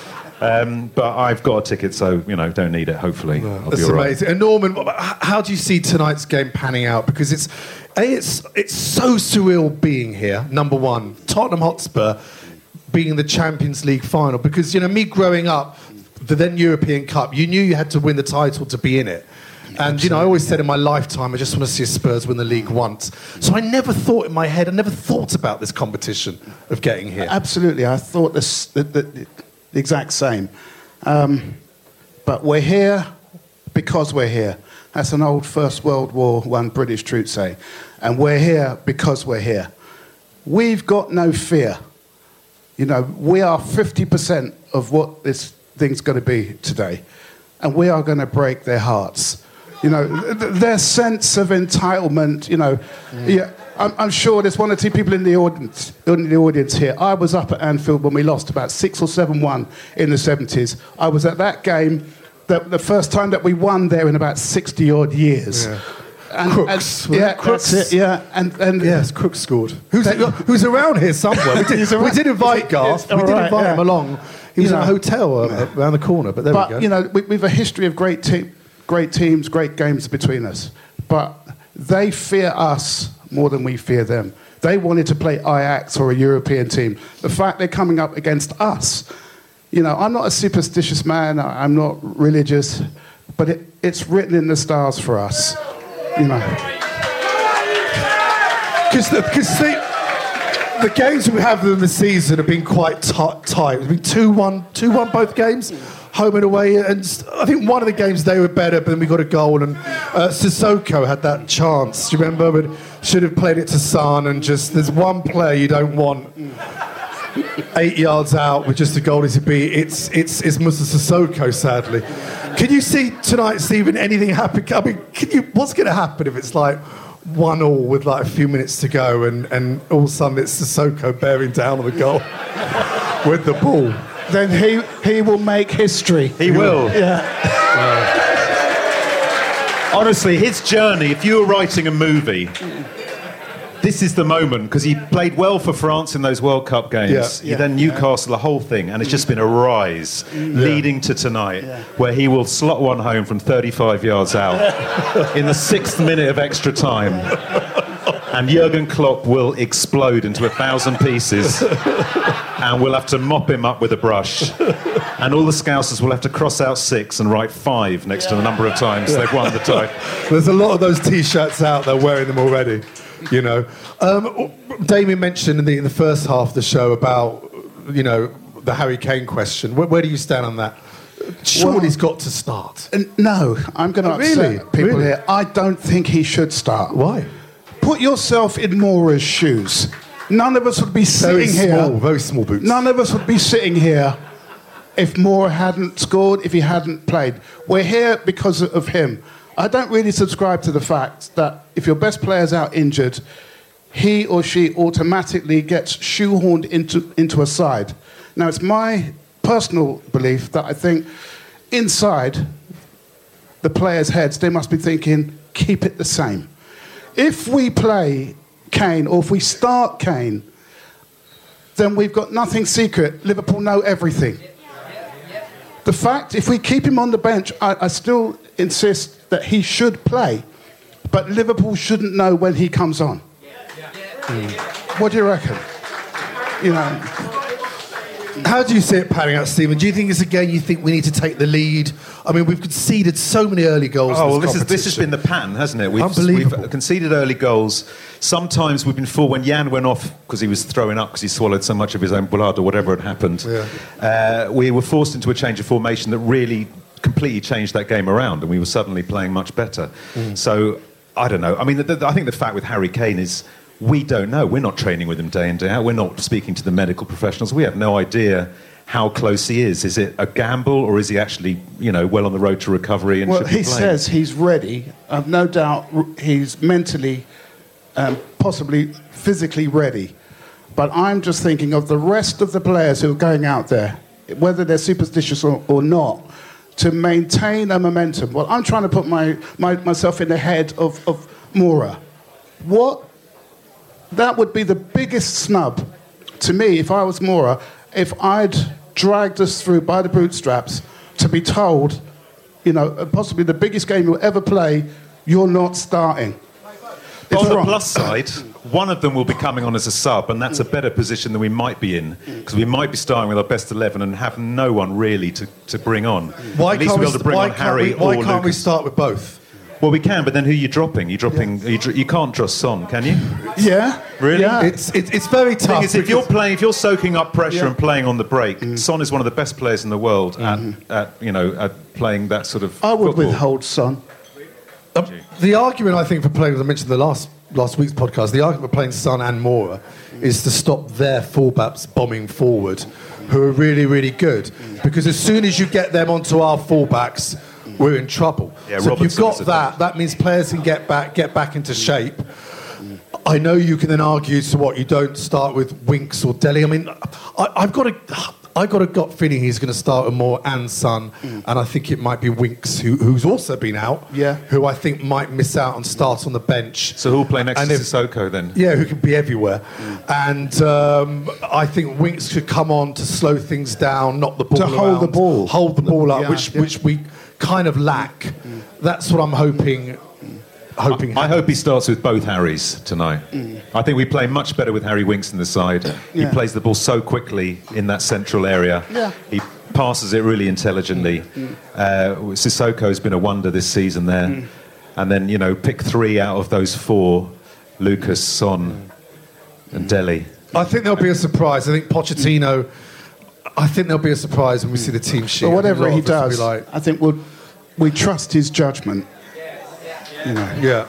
Um, but I've got a ticket, so, you know, don't need it, hopefully. No, I'll that's be all right. amazing. And Norman, wh- h- how do you see tonight's game panning out? Because it's, A, it's, it's so surreal being here, number one. Tottenham Hotspur being in the Champions League final. Because, you know, me growing up, the then European Cup, you knew you had to win the title to be in it. And, Absolutely. you know, I always said in my lifetime, I just want to see Spurs win the league once. So I never thought in my head, I never thought about this competition of getting here. Absolutely. I thought this, the, the, the exact same. Um, but we're here because we're here. That's an old First World War One British truth saying. And we're here because we're here. We've got no fear. You know, we are fifty percent of what this thing's going to be today. And we are going to break their hearts. You know, th- their sense of entitlement, you know. Mm. Yeah, I'm, I'm sure there's one or two people in the audience in the audience here. I was up at Anfield when we lost about six or seven one in the seventies. I was at that game, the, the first time that we won there in about sixty odd years. Yeah. And, Crooks. and, yeah, Crooks. that's it, yeah. And, and Yes, Crooks scored. Who's, who's around here somewhere? We did, we did invite Garth. We did right, invite yeah. him along. He was You in know, a hotel uh, around the corner, but there but, we go. you know, we, we've a history of great, te- great teams, great games between us. But they fear us more than we fear them. They wanted to play Ajax or a European team. The fact they're coming up against us, you know, I'm not a superstitious man, I- I'm not religious, but it, it's written in the stars for us, you know. Because the, the, the games we have in the season have been quite t- tight. It's been two one, two one both games, home and away. And I think one of the games they were better, but then we got a goal. And uh, Sissoko had that chance. Do you remember? But should have played it to Son. And just there's one player you don't want eight yards out with just a goal as it be. It's it's it's Musa Sissoko, sadly. Can you see tonight, Stephen? Anything happen? I mean, can you? What's going to happen if it's like one all with like a few minutes to go, and, and all of a sudden it's Sissoko bearing down on the goal with the ball? Then he he will make history. He will. Yeah. Honestly, his journey, if you were writing a movie, this is the moment, because he played well for France in those World Cup games. Yeah. He Yeah. then Newcastle, the whole thing, and it's just been a rise leading to tonight, Yeah. where he will slot one home from thirty-five yards out in the sixth minute of extra time. And Jurgen Klopp will explode into a thousand pieces, and we'll have to mop him up with a brush. And all the Scousers will have to cross out six and write five next to the number of times they've won the title. There's a lot of those T-shirts out there, wearing them already. You know, um, Damien mentioned in the, in the first half of the show about, you know, the Harry Kane question. Where, where do you stand on that? Surely Well, he's got to start. And no, I'm going to upset Really? people Really? here. I don't think he should start. Why? Put yourself in Mora's shoes. None of us would be Very sitting here. small, very small boots. None of us would be sitting here if Mora hadn't scored, if he hadn't played. We're here because of him. I don't really subscribe to the fact that if your best player's out injured, he or she automatically gets shoehorned into, into a side. Now, it's my personal belief that I think inside the players' heads, they must be thinking, keep it the same. If we play Kane, or if we start Kane, then we've got nothing secret. Liverpool know everything. The fact, if we keep him on the bench, I, I still insist that he should play, but Liverpool shouldn't know when he comes on. Mm. What do you reckon? You know, How do you see it panning out, Stephen? Do you think it's a game you think we need to take the lead? I mean, we've conceded so many early goals. Oh, in well, this, this, is, this has been competition. the pattern, hasn't it? We've, Unbelievable. We've conceded early goals. Sometimes we've been full. When Jan went off because he was throwing up because he swallowed so much of his own blood or whatever had happened, Yeah. uh, we were forced into a change of formation that really completely changed that game around, and we were suddenly playing much better. Mm. So, I don't know. I mean, the, the, I think the fact with Harry Kane is we don't know. We're not training with him day in, day out. We're not speaking to the medical professionals. We have no idea how close he is. Is it a gamble, or is he actually, you know, well on the road to recovery and well, should be he playing? says he's ready. I've no doubt r- he's mentally, um, possibly physically ready. But I'm just thinking of the rest of the players who are going out there, whether they're superstitious or, or not, to maintain a momentum. Well, I'm trying to put my, my myself in the head of, of Mora. What? That would be the biggest snub to me if I was Mora, if I'd dragged us through by the bootstraps to be told, you know, possibly the biggest game you'll ever play, you're not starting. But It's on the wrong. plus side, one of them will be coming on as a sub, and that's a better position than we might be in, because we might be starting with our best eleven and have no one really to, to bring on. Why At least can't, we'll we, be able to bring why on can't, Harry we, why or can't we Lucas. start with both? Well, we can, but then who are you dropping? You dropping? You, dr- you can't trust Son, can you? Yeah. Really? Yeah. It's, it's, it's very The tough. thing is, if you're because- playing, if you're soaking up pressure Yeah. and playing on the break, Son is one of the best players in the world at, at you know at playing that sort of. I would football. withhold Son. Um, the argument, I think, for playing, as I mentioned in the last last week's podcast, the argument for playing Son and Mora is to stop their fullbacks bombing forward, who are really, really good. Because as soon as you get them onto our fullbacks, we're in trouble. Yeah, so if you've Robertson got is a that, that means players can get back, get back into shape. I know you can then argue to what you don't start with Winks or Dele. I mean, I, I've got a, I got a gut feeling he's going to start with Moore and Son, and I think it might be Winks who, who's also been out. Yeah. Who I think might miss out and start on the bench. So who'll play next And to if- Sissoko then? Yeah, who can be everywhere. And um, I think Winks could come on to slow things down, knock the ball To hold the around, ball. hold the ball up, Yeah, which yeah. which we kind of lack. That's what I'm hoping. Hoping. I hope he starts with both Harrys tonight. I think we play much better with Harry Winks in the side. He Yeah. plays the ball so quickly in that central area. Yeah. He passes it really intelligently. Uh, Sissoko's been a wonder this season there. And then, you know, pick three out of those four, Lucas, Son and Dele. I think there'll be a surprise. I think Pochettino. I think there'll be a surprise when we see the team sheet. But whatever A lot he of us will does, be like, I think we'll, we trust his judgment. You know. yeah.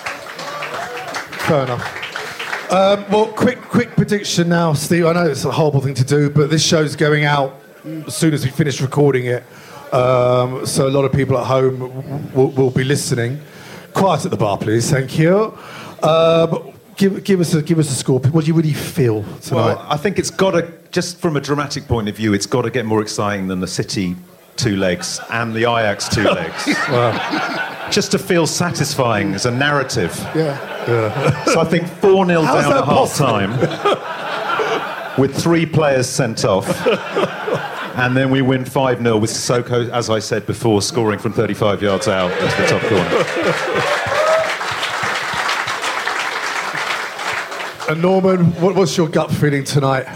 Fair enough. Um, well, quick, quick prediction now, Steve. I know it's a horrible thing to do, but this show's going out as soon as we finish recording it. Um, so a lot of people at home w- will, will be listening. Quiet at the bar, please. Thank you. Um, give, give us a give us a score. What do you really feel tonight? Well, I think it's got to, just from a dramatic point of view, it's got to get more exciting than the City two legs and the Ajax two legs. Just to feel satisfying as a narrative. Yeah. So I think four nil How's down that at half time with three players sent off. And then we win five nil with Sissoko, as I said before, scoring from thirty-five yards out into the top corner. And Norman, what, what's your gut feeling tonight?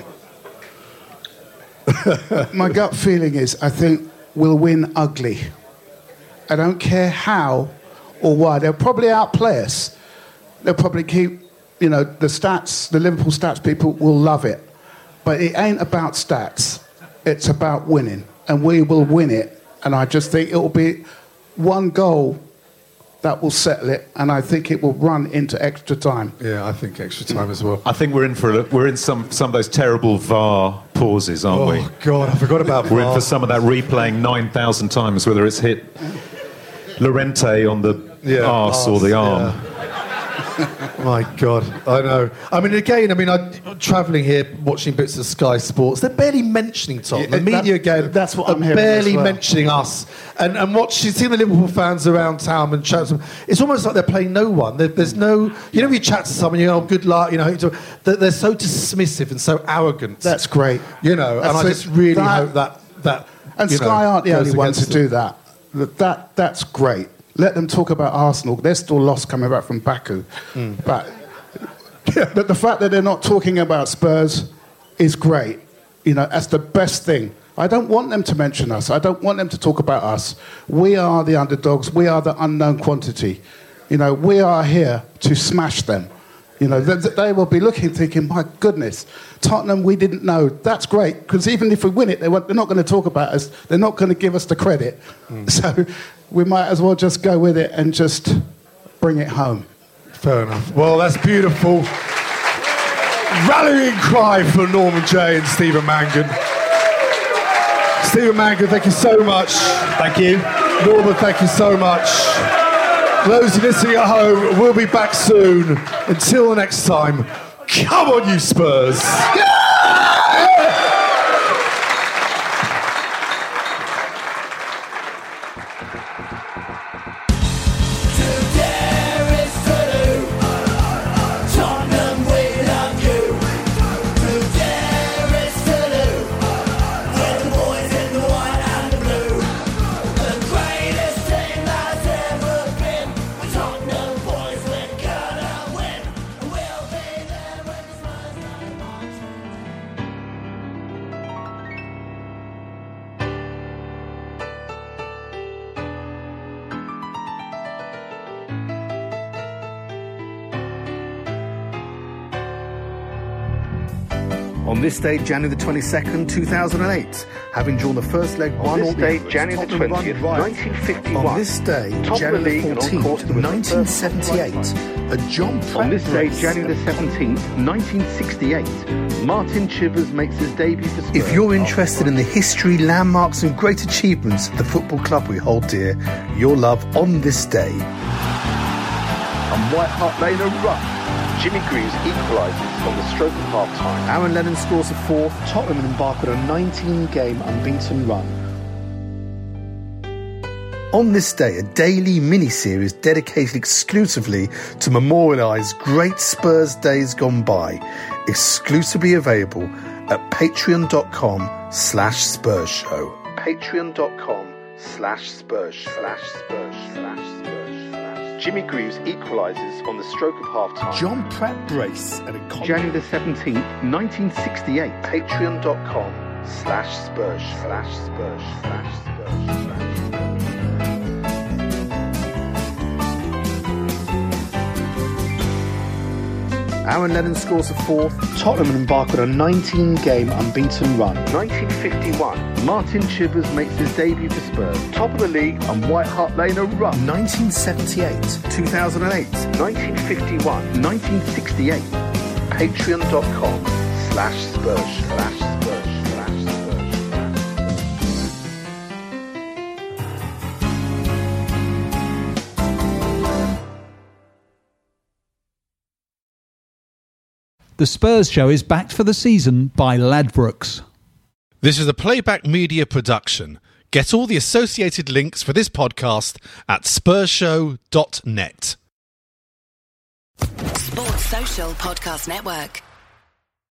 My gut feeling is I think we'll win ugly. I don't care how or why. They'll probably outplay us. They'll probably keep, you know, the stats, the Liverpool stats people will love it. But it ain't about stats. It's about winning. And we will win it. And I just think it will be one goal that will settle it. And I think it will run into extra time. Yeah, I think extra time as well. I think we're in for a, we're in some some of those terrible V A R pauses, aren't Oh we? God, I forgot about We're in V A R. for some of that replaying nine thousand times, whether it's hit Lorente on the Yeah, arse or the arm. yeah. My God, I know. I mean, again, I mean, I'm travelling here, watching bits of Sky Sports. They're barely mentioning Tottenham. The Yeah, media that- again, that's what are I'm hearing barely as well. mentioning us. And and watch, you see the Liverpool fans around town and chat to them. It's almost like they're playing no one. There, there's no, you know, when you chat to someone, you go, oh, good luck, you know. They're, they're so dismissive and so arrogant. That's great. You know, and That's I it. just really That- hope that that. And you Sky know, aren't the goes only ones to against do them. that. That, that. That's great. Let them talk about Arsenal. They're still lost coming back from Baku. But the, the fact that they're not talking about Spurs is great. You know, that's the best thing. I don't want them to mention us. I don't want them to talk about us. We are the underdogs. We are the unknown quantity. You know, we are here to smash them. You know, they, they will be looking, thinking, my goodness, Tottenham, we didn't know. That's great, because even if we win it, they won't, they're not going to talk about us. They're not going to give us the credit. So we might as well just go with it and just bring it home. Fair enough. Well, that's beautiful. Rallying cry for Norman Jay and Stephen Mangan. Stephen Mangan, thank you so much. Thank you. Norman, thank you so much. Those listening at home, we'll be back soon. Until the next time, come on, you Spurs. On this day, January the twenty-second, two thousand eight, having drawn the first leg one On this day, all January the twentieth, nineteen fifty-one. On this day, Top January of the the league and on course fourteenth, to win the nineteen first seventy-eight, a John Pratt On this day, race. January the seventeenth, nineteen sixty-eight, Martin Chivers makes his debut for Spurs. If you're interested in the history, landmarks and great achievements of the football club we hold dear, you'll love On This Day. And White Hart Lane are run. Jimmy Greaves equalises on the stroke of half-time. Aaron Lennon scores a fourth. Tottenham embark on a nineteen-game unbeaten run. On This Day, a daily mini-series dedicated exclusively to memorialise great Spurs days gone by. Exclusively available at patreon.com slash Spurs Show. Patreon.com slash Spurs slash Spurs slash Spurs slash Jimmy Greaves equalises on the stroke of half-time. John Pratt brace at a con- January the seventeenth, nineteen sixty-eight. Patreon.com slash Spurs slash Spurs slash Spurs slash Aaron Lennon scores a fourth. Tottenham embark on a nineteen-game unbeaten run. nineteen fifty-one, Martin Chivers makes his debut for Spurs. Top of the league and White Hart Lane are run. nineteen seventy-eight, two thousand eight, nineteen fifty-one, nineteen sixty-eight. Patreon.com slash Spurs slash Spurs slash Spurs. The Spurs Show is backed for the season by Ladbrokes. This is a Playback Media production. Get all the associated links for this podcast at spurs show dot net. Sports Social Podcast Network.